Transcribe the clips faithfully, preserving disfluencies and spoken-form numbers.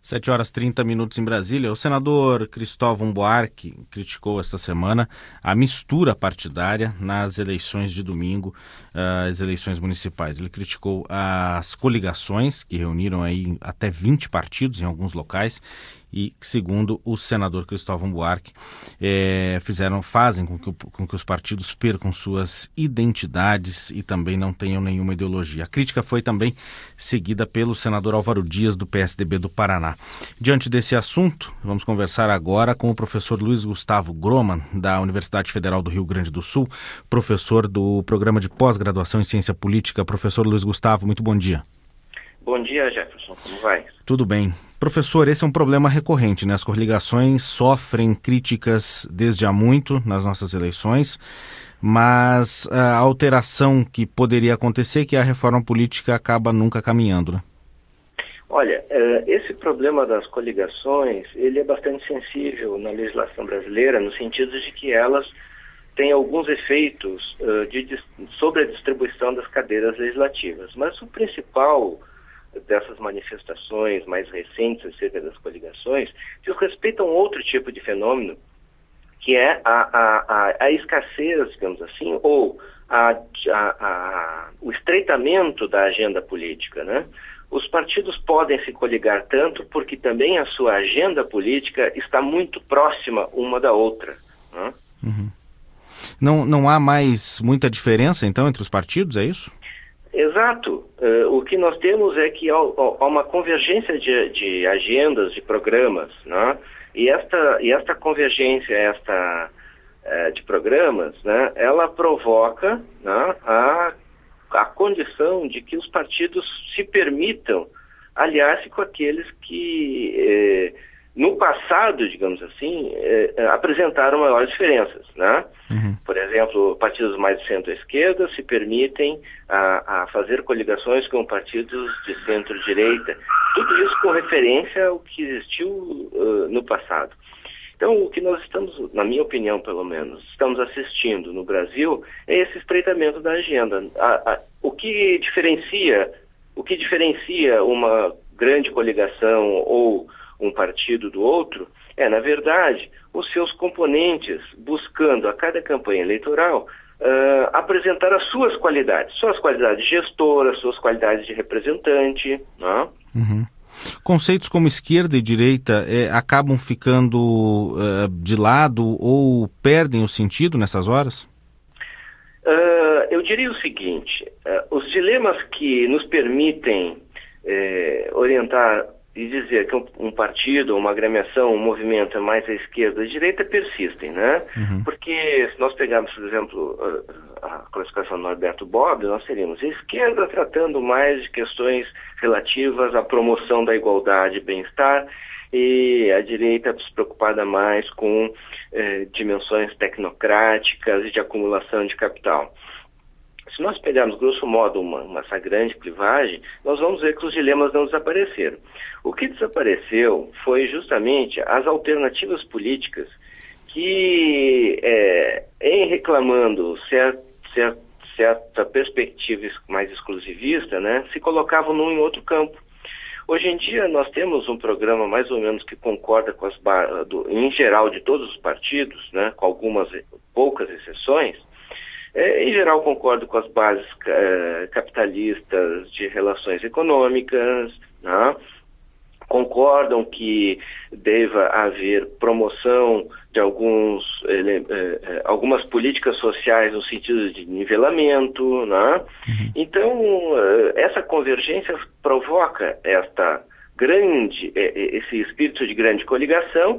sete horas e trinta minutos em Brasília. O senador Cristóvão Buarque criticou esta semana a mistura partidária nas eleições de domingo, uh, as eleições municipais. Ele criticou as coligações, que reuniram aí até vinte partidos em alguns locais, e, segundo o senador Cristóvão Buarque, é, fizeram, fazem com que, com que os partidos percam suas identidades e também não tenham nenhuma ideologia. A crítica foi também seguida pelo senador Álvaro Dias, do P S D B do Paraná. Diante desse assunto, vamos conversar agora com o professor Luiz Gustavo Groman, da Universidade Federal do Rio Grande do Sul, professor do Programa de Pós-Graduação em Ciência Política. Professor Luiz Gustavo, muito bom dia. Bom dia, Jefferson. Como vai? Tudo bem. Professor, esse é um problema recorrente, né? As coligações sofrem críticas desde há muito nas nossas eleições, mas a alteração que poderia acontecer é que a reforma política acaba nunca caminhando, né? Olha, esse problema das coligações, ele é bastante sensível na legislação brasileira, no sentido de que elas têm alguns efeitos uh, de, sobre a distribuição das cadeiras legislativas. Mas o principal dessas manifestações mais recentes acerca das coligações diz respeito a um outro tipo de fenômeno, que é a, a, a, a escassez, digamos assim, ou a, a, a, o estreitamento da agenda política, né? Os partidos podem se coligar tanto porque também a sua agenda política está muito próxima uma da outra, né? Uhum. Não, não há mais muita diferença, então, entre os partidos, é isso? Exato. Uh, o que nós temos é que há, há uma convergência de, de agendas, de programas, né? E esta, e esta convergência esta, uh, de programas, né, ela provoca, né, a, a condição de que os partidos se permitam aliar-se com aqueles que, eh, no passado, digamos assim, eh, apresentaram maiores diferenças, né? Uhum. Por exemplo, partidos mais de centro-esquerda se permitem a, a fazer coligações com partidos de centro-direita. Tudo isso com referência ao que existiu uh, no passado. Então, o que nós estamos, na minha opinião pelo menos, estamos assistindo no Brasil é esse estreitamento da agenda. A, a, o que diferencia, o que diferencia uma grande coligação ou um partido do outro é, na verdade, os seus componentes buscando a cada campanha eleitoral uh, apresentar as suas qualidades, suas qualidades gestoras, suas qualidades de representante, né? Uhum. Conceitos como esquerda e direita eh, acabam ficando uh, de lado ou perdem o sentido nessas horas? Uh, eu diria o seguinte, uh, os dilemas que nos permitem eh, orientar e dizer que um, um partido, uma agremiação, um movimento é mais à esquerda ou à direita persistem, né? Uhum. Porque se nós pegarmos, por exemplo, a, a classificação do Norberto Bobbio, nós teríamos a esquerda tratando mais de questões relativas à promoção da igualdade e bem-estar, e a direita se preocupada mais com eh, dimensões tecnocráticas e de acumulação de capital. Se nós pegarmos, grosso modo, uma, uma, essa grande clivagem, nós vamos ver que os dilemas não desapareceram. O que desapareceu foi justamente as alternativas políticas que, é, em reclamando certo, certo, certa perspectiva mais exclusivista, né, se colocavam num em outro campo. Hoje em dia nós temos um programa mais ou menos que concorda com as do, em geral de todos os partidos, né, com algumas poucas exceções. É, em geral, concordo com as bases é, capitalistas de relações econômicas, né? Concordam que deva haver promoção de alguns, ele, é, algumas políticas sociais no sentido de nivelamento, né? Uhum. Então, essa convergência provoca esta grande, esse espírito de grande coligação.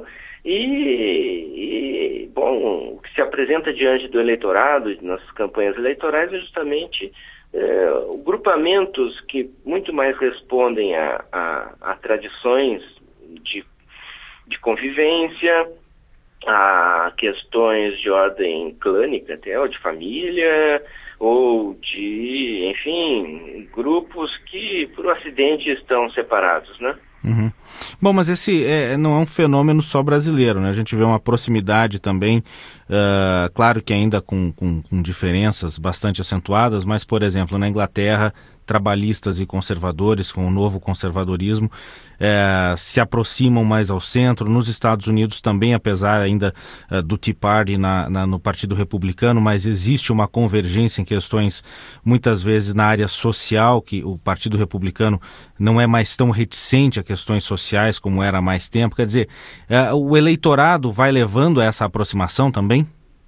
E, e, bom, o que se apresenta diante do eleitorado, nas campanhas eleitorais, é justamente é, grupamentos que muito mais respondem a, a, a tradições de, de convivência, a questões de ordem clânica até, ou de família, ou de, enfim, grupos que, por acidente, estão separados, né? Uhum. Bom, mas esse é, não é um fenômeno só brasileiro, né? A gente vê uma proximidade também, uh, claro que ainda com, com, com diferenças bastante acentuadas, mas, por exemplo, na Inglaterra trabalhistas e conservadores, com o novo conservadorismo, é, se aproximam mais ao centro. Nos Estados Unidos também, apesar ainda é, do Tea Party na, na, no Partido Republicano, mas existe uma convergência em questões, muitas vezes na área social, que o Partido Republicano não é mais tão reticente a questões sociais como era há mais tempo. Quer dizer, é, o eleitorado vai levando a essa aproximação também?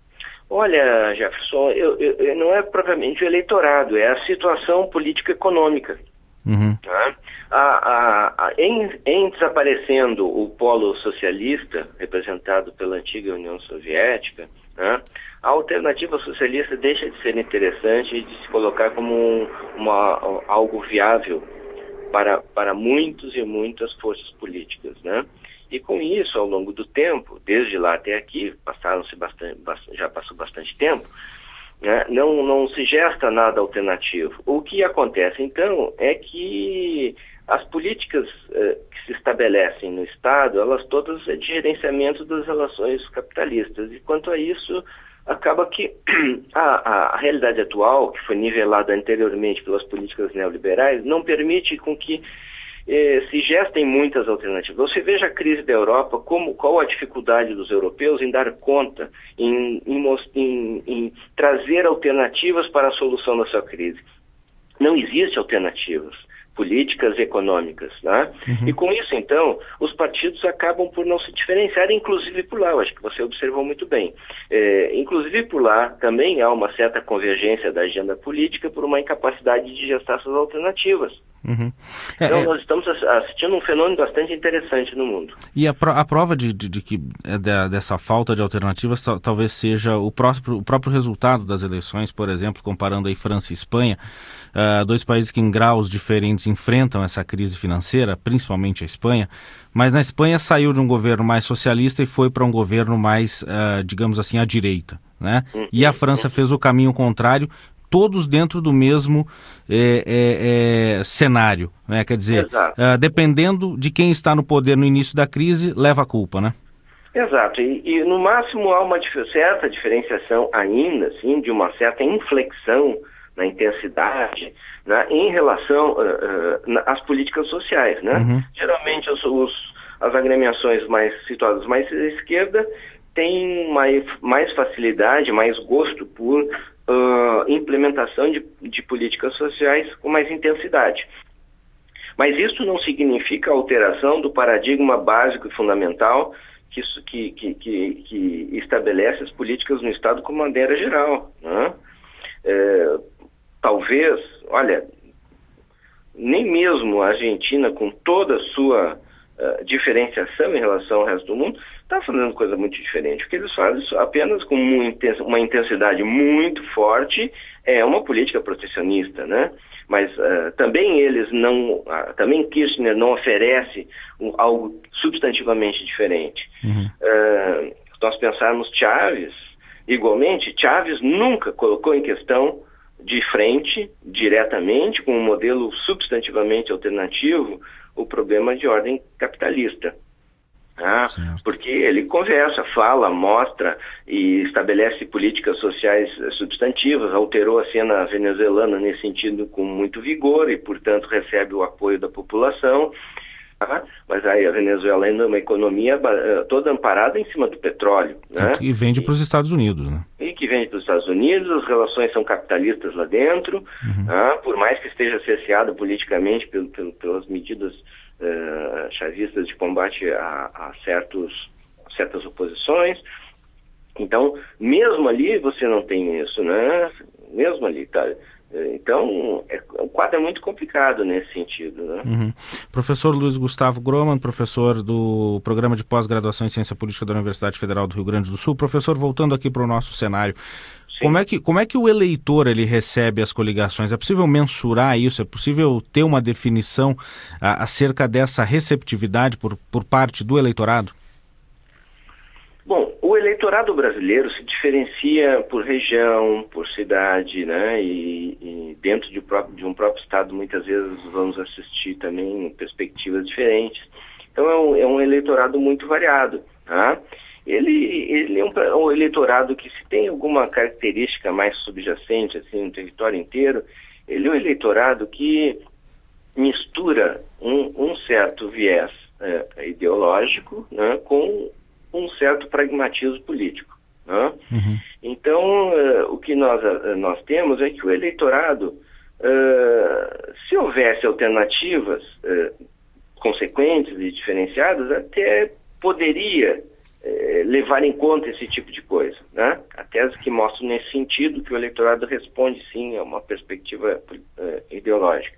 Olha, Jefferson, eu, eu, não é propriamente o eleitorado, é a situação político-econômica. Uhum. Tá? A, a, a, em, em desaparecendo o polo socialista, representado pela antiga União Soviética, né, a alternativa socialista deixa de ser interessante e de se colocar como um, uma, algo viável para, para muitos e muitas forças políticas, né? E com isso, ao longo do tempo, desde lá até aqui, passaram-se bastante, já passou bastante tempo, né, não, não se gesta nada alternativo. O que acontece, então, é que as políticas eh, que se estabelecem no Estado, elas todas é de gerenciamento das relações capitalistas. E quanto a isso, acaba que a, a realidade atual, que foi nivelada anteriormente pelas políticas neoliberais, não permite com que Eh, se gestem muitas alternativas. Você veja a crise da Europa, como, qual a dificuldade dos europeus em dar conta, em, em, em, em trazer alternativas para a solução da sua crise. Não existe alternativas políticas e econômicas, né? Uhum. E com isso, então, os partidos acabam por não se diferenciar, inclusive por lá, eu acho que você observou muito bem. É, inclusive por lá, também há uma certa convergência da agenda política por uma incapacidade de gestar essas alternativas. Uhum. É, então, é... nós estamos assistindo um fenômeno bastante interessante no mundo. E a, pro, a prova de, de, de que é de, dessa falta de alternativas tal, talvez seja o próprio, o próprio resultado das eleições, por exemplo, comparando aí França e Espanha, uh, dois países que em graus diferentes enfrentam essa crise financeira, principalmente a Espanha, mas na Espanha saiu de um governo mais socialista e foi para um governo mais, uh, digamos assim, à direita, né? Uhum. E a França fez o caminho contrário, todos dentro do mesmo é, é, é, cenário, né? Quer dizer, uh, dependendo de quem está no poder no início da crise, leva a culpa, né? Exato, e, e no máximo há uma certa diferenciação ainda, assim, de uma certa inflexão na intensidade, né, em relação uh, uh, às políticas sociais, né? Uhum. Geralmente os, os, as agremiações mais situadas mais à esquerda têm mais, mais facilidade, mais gosto por Uh, implementação de, de políticas sociais com mais intensidade. Mas isso não significa alteração do paradigma básico e fundamental que, que, que, que, que estabelece as políticas no Estado como maneira geral, né? É, talvez, olha, nem mesmo a Argentina, com toda a sua uh, diferenciação em relação ao resto do mundo, está fazendo coisa muito diferente. O que eles fazem apenas com uma intensidade muito forte é uma política protecionista, né? Mas uh, também eles não, uh, também Kirchner não oferece um, algo substantivamente diferente. Uhum. Uh, se nós pensarmos Chávez, igualmente, Chávez nunca colocou em questão de frente, diretamente, com um modelo substantivamente alternativo, o problema de ordem capitalista. Ah, porque ele conversa, fala, mostra e estabelece políticas sociais substantivas, alterou a cena venezuelana nesse sentido com muito vigor e, portanto, recebe o apoio da população. Ah, mas aí a Venezuela ainda é uma economia toda amparada em cima do petróleo, né? E vende para os Estados Unidos, né? E que vende para os Estados Unidos, as relações são capitalistas lá dentro, uhum. ah, por mais que esteja cerceado politicamente pelo, pelo, pelas medidas Uh, chavistas de combate a, a, certos, a certas oposições. Então, mesmo ali você não tem isso, né? Mesmo ali, tá? Então, é, o quadro é muito complicado nesse sentido, né? Uhum. Professor Luiz Gustavo Groman, professor do Programa de Pós-Graduação em Ciência Política da Universidade Federal do Rio Grande do Sul. Professor, voltando aqui para o nosso cenário, Como é, que, como é que o eleitor ele recebe as coligações? É possível mensurar isso? É possível ter uma definição a, acerca dessa receptividade por, por parte do eleitorado? Bom, o eleitorado brasileiro se diferencia por região, por cidade, né? E, e dentro de, próprio, de um próprio estado, muitas vezes vamos assistir também perspectivas diferentes. Então é um, é um eleitorado muito variado, tá? Ele, ele é um, um eleitorado que, se tem alguma característica mais subjacente assim, no território inteiro, ele é um eleitorado que mistura um, um certo viés é, ideológico, né, com um certo pragmatismo político. Né? Uhum. Então, uh, o que nós, uh, nós temos é que o eleitorado, uh, se houvesse alternativas uh, consequentes e diferenciadas, até poderia uh, levar em conta esse tipo de coisa. Né? Há teses que mostram nesse sentido que o eleitorado responde sim a uma perspectiva uh, ideológica.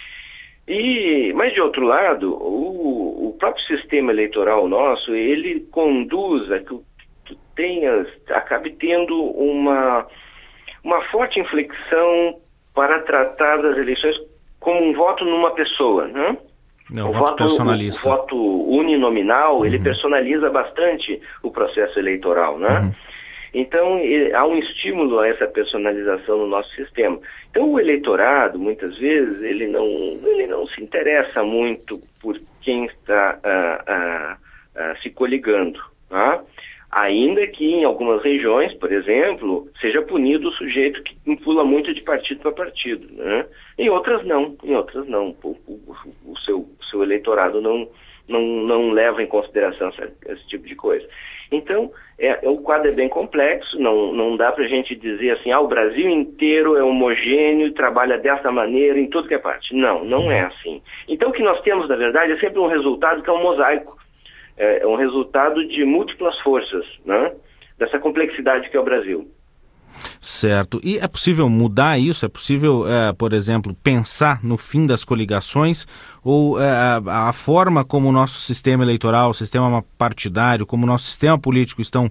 E, mas, de outro lado, o, o próprio sistema eleitoral nosso, ele conduz a que tu tenhas, acabe tendo uma, uma forte inflexão para tratar das eleições como um voto numa pessoa, né? Não, o voto personalista. O, o voto uninominal, uhum. ele personaliza bastante o processo eleitoral, né? Uhum. Então, há um estímulo a essa personalização no nosso sistema. Então, o eleitorado, muitas vezes, ele não, ele não se interessa muito por quem está ah, ah, ah, se coligando. Tá? Ainda que em algumas regiões, por exemplo, seja punido o sujeito que pula muito de partido para partido. Né? Em outras não, em outras não. O, o, o, seu, o seu eleitorado não, não, não leva em consideração esse, esse tipo de coisa. Então, é, o quadro é bem complexo, não, não dá para a gente dizer assim, ah, o Brasil inteiro é homogêneo e trabalha dessa maneira em tudo que é parte. Não, não é assim. Então, o que nós temos, na verdade, é sempre um resultado que é um mosaico, é, é um resultado de múltiplas forças, né? Dessa complexidade que é o Brasil. Certo. E é possível mudar isso? É possível, é, por exemplo, pensar no fim das coligações? Ou é, a, a forma como o nosso sistema eleitoral, o sistema partidário, como o nosso sistema político estão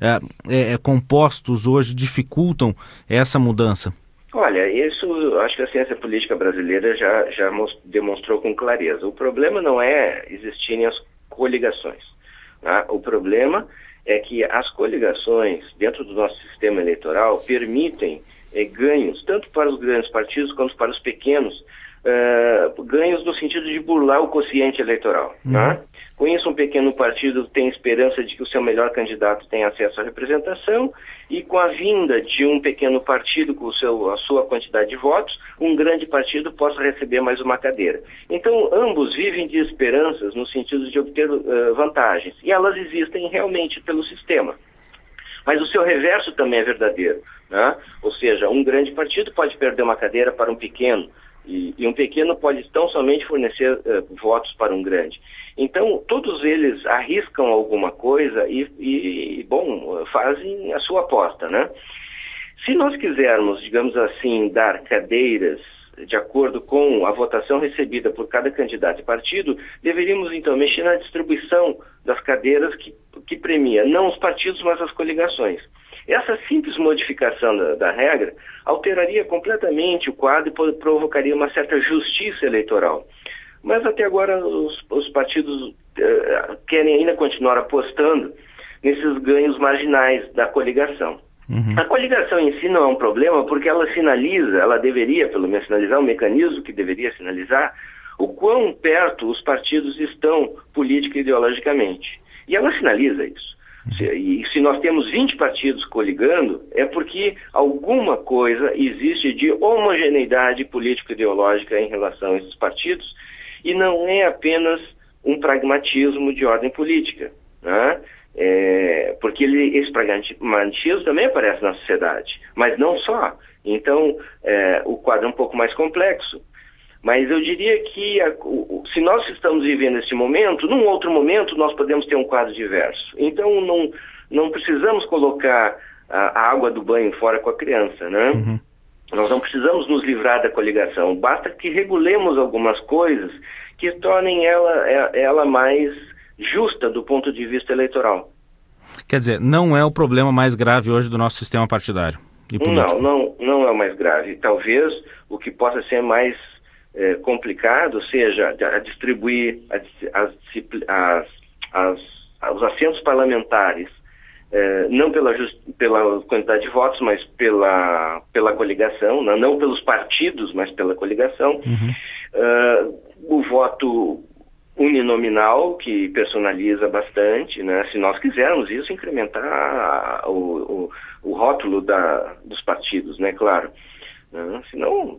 é, é, compostos hoje dificultam essa mudança? Olha, isso acho que a ciência política brasileira já, já demonstrou com clareza. O problema não é existirem as coligações. Tá? O problema é que as coligações dentro do nosso sistema eleitoral permitem eh, ganhos, tanto para os grandes partidos quanto para os pequenos, uh, ganhos no sentido de burlar o quociente eleitoral. Uhum. Tá? Com isso, um pequeno partido tem esperança de que o seu melhor candidato tenha acesso à representação e com a vinda de um pequeno partido com o seu, a sua quantidade de votos, um grande partido possa receber mais uma cadeira. Então, ambos vivem de esperanças no sentido de obter uh, vantagens. E elas existem realmente pelo sistema. Mas o seu reverso também é verdadeiro. Né? Ou seja, um grande partido pode perder uma cadeira para um pequeno. E, e um pequeno pode tão somente fornecer uh, votos para um grande. Então, todos eles arriscam alguma coisa e, e, bom, fazem a sua aposta, né? Se nós quisermos, digamos assim, dar cadeiras de acordo com a votação recebida por cada candidato e partido, deveríamos, então, mexer na distribuição das cadeiras que, que premia não os partidos, mas as coligações. Essa simples modificação da, da regra alteraria completamente o quadro e provocaria uma certa justiça eleitoral. Mas até agora os, os partidos uh, querem ainda continuar apostando nesses ganhos marginais da coligação. Uhum. A coligação em si não é um problema porque ela sinaliza, ela deveria pelo menos sinalizar, um mecanismo que deveria sinalizar o quão perto os partidos estão política e ideologicamente. E ela sinaliza isso. E se nós temos vinte partidos coligando, é porque alguma coisa existe de homogeneidade político-ideológica em relação a esses partidos e não é apenas um pragmatismo de ordem política, né? É, porque ele, esse pragmatismo também aparece na sociedade, mas não só. Então, é, o quadro é um pouco mais complexo. Mas eu diria que a, o, se nós estamos vivendo esse momento, num outro momento nós podemos ter um quadro diverso. Então não, não precisamos colocar a, a água do banho fora com a criança, né? Uhum. Nós não precisamos nos livrar da coligação, basta que regulemos algumas coisas que tornem ela, ela mais justa do ponto de vista eleitoral. Quer dizer, não é o problema mais grave hoje do nosso sistema partidário e político? Não, não, não é o mais grave. Talvez o que possa ser mais É, complicado, seja a distribuir as, as, as, as, os assentos parlamentares, é, não pela, just, pela quantidade de votos, mas pela, pela coligação, não, não pelos partidos, mas pela coligação. Uhum. Uh, o voto uninominal, que personaliza bastante, né? Se nós quisermos isso, incrementar o, o, o rótulo da, dos partidos, né? Claro. Uh, senão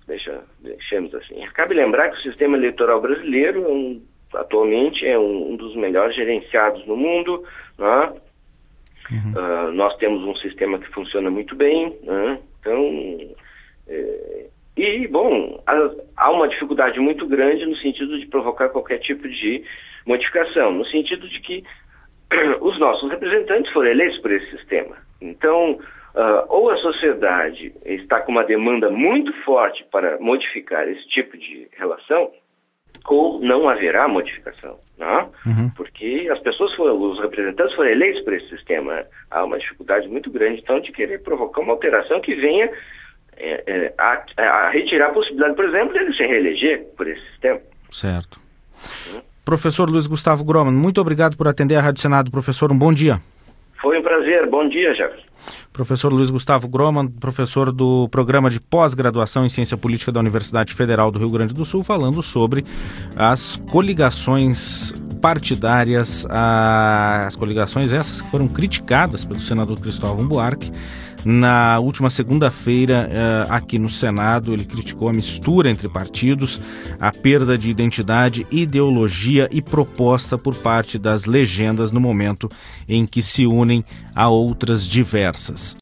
deixa, deixemos assim. Cabe lembrar que o sistema eleitoral brasileiro, um, atualmente, é um, um dos melhores gerenciados no mundo, né? Uhum. Uh, nós temos um sistema que funciona muito bem, né? Então, é, e, bom, há, há uma dificuldade muito grande no sentido de provocar qualquer tipo de modificação, no sentido de que os nossos representantes foram eleitos por esse sistema. Então, uh, ou a sociedade está com uma demanda muito forte para modificar esse tipo de relação, ou não haverá modificação, né? Uhum. Porque as pessoas foram, os representantes foram eleitos por esse sistema. Há uma dificuldade muito grande, então, de querer provocar uma alteração que venha é, é, a, a retirar a possibilidade, por exemplo, de ele se reeleger por esse sistema. Certo. Uhum. Professor Luiz Gustavo Groman, muito obrigado por atender a Rádio Senado. Professor, um bom dia. Foi um prazer. Bom dia, Jefferson. Professor Luiz Gustavo Groman, professor do Programa de Pós-Graduação em Ciência Política da Universidade Federal do Rio Grande do Sul, falando sobre as coligações partidárias, as coligações essas que foram criticadas pelo senador Cristóvão Buarque. Na última segunda-feira, aqui no Senado, ele criticou a mistura entre partidos, a perda de identidade, ideologia e proposta por parte das legendas no momento em que se unem a outras diversas.